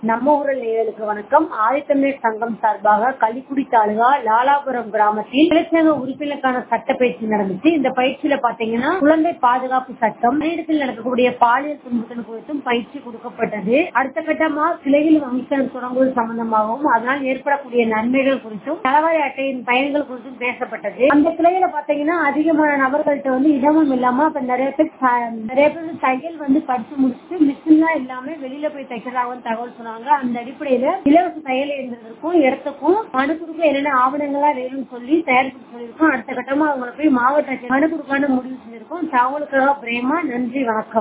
நம்ம ஊரில் நேயர்களுக்கு வணக்கம். ஆதித்தமிழர் சங்கம் சார்பாக கள்ளிக்குடி தாலுகா லாலாபுரம் கிராமத்தில் தொழிற்சங்க உறுப்பினருக்கான சட்ட பயிற்சி நடந்துச்சு. இந்த பயிற்சியில பாத்தீங்கன்னா குழந்தை பாதுகாப்பு சட்டம், பணியிடத்தில் நடக்கக்கூடிய பாலியல் துன்புறுத்தல் குறித்தும் பயிற்சி கொடுக்கப்பட்டது. அடுத்த கட்டமா கிளையில் வங்கிக்கணக்கு தொடங்குவது சம்பந்தமாகவும் அதனால் ஏற்படக்கூடிய நன்மைகள் குறித்தும் தளவாரி அட்டையின் பயன்கள் குறித்தும் பேசப்பட்டது. அந்த கிளையில பாத்தீங்கன்னா அதிகமான நபர்கள்ட்ட இடமும் இல்லாம இப்ப நிறைய பேர் தையல் படிச்சு முடிச்சுட்டு மிஷின்லாம் இல்லாம வெளியில போய் தைக்கிறாங்கன்னு தகவல் சொன்னாங்க. அந்த அடிப்படையில இலவச தையல் இயந்திரத்துக்கும் இடத்துக்கும் மனு கொடுக்க என்னென்ன ஆவணங்களா வேணும்னு சொல்லி தயாரிப்பு சொல்லியிருக்கோம். அடுத்த கட்டமா அவங்களை போய் மாவட்ட மனு கொடுக்கான முடிவு செஞ்சிருக்கோம். தகவலுக்காக பிரேமா, நன்றி, வணக்கம்.